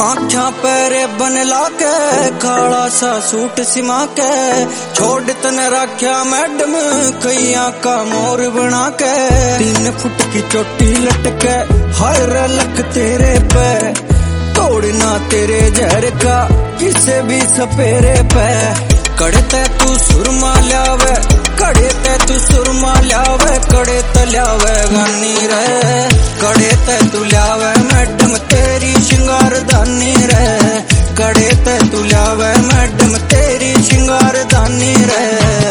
आँखा पैरे बन लाके काला सा सूट सिमा के छोड़ तन रख्या मैडम कैया का मोर बना के 3 फुट की चोटी लटके हर लक तेरे पे तोड़ना तेरे जहर का किसे भी सपेरे पे कड़े ते तू सुरमा ल्यावे कड़े ते तू सुरमा ल्यावे कड़े ते ल्यावे गानी रे कड़े ते तू ल्यावे मैडम तेरी श्रृंगार दानी रे कड़े ते तू ल्यावे मैडम तेरी श्रृंगार दानी रे।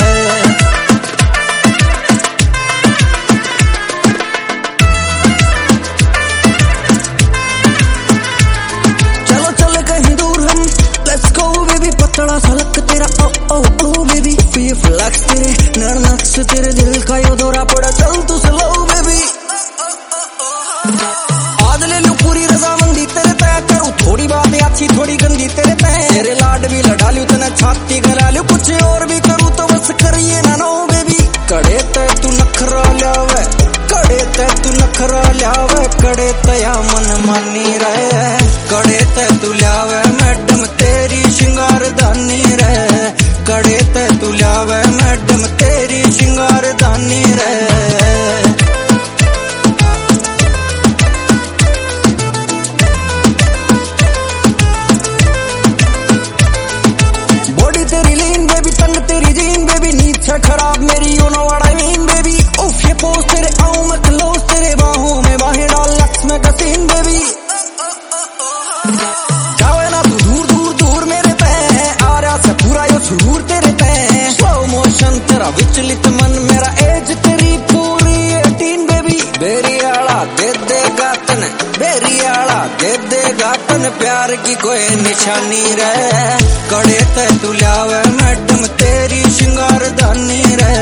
पतला सलक तेरा ओ बेबी ये फ्लैक्स तेरे नर्नक्स तेरे दिल का यो दौरा पड़ा चल तू स्लो बेबी आज ले लूं पूरी रजामंदी तेरे पे करूं थोड़ी बात अच्छी थोड़ी गंदी तेरे पे तेरे लाड भी लड़ा लूं तना छाती गला लूं कुछ और भी करूं तो बस करिए ना नो बेबी कड़े ते तू नखरा ल्यावे कड़े ते तू नखरा ल्यावे कड़े तया मन मानी रहे कड़े ते तू ल्यावे मैडम तेरी श्रृंगार दानी रे कड़े ते तू ल्यावे मैडम तेरी श्रृंगार दानी रे। बॉडी तेरी लीन बेबी तंग तेरी जीन बेबी नींद से खराब मेरी you know what I mean baby उफ ये पोज तेरे आऊं मैं क्लोज तेरे बाहों में बाहें डाल लक्स में कसीन बेबी सुरूर तेरे पे स्लो मोशन तेरा विचलित मन मेरा एज तेरी पूरी 18 बेबी बेरी आला दे देगा तन बेरी आला दे देगा तन प्यार की कोई निशानी रे कड़े ते तू ल्यावे मैडम तेरी श्रृंगार दानी रे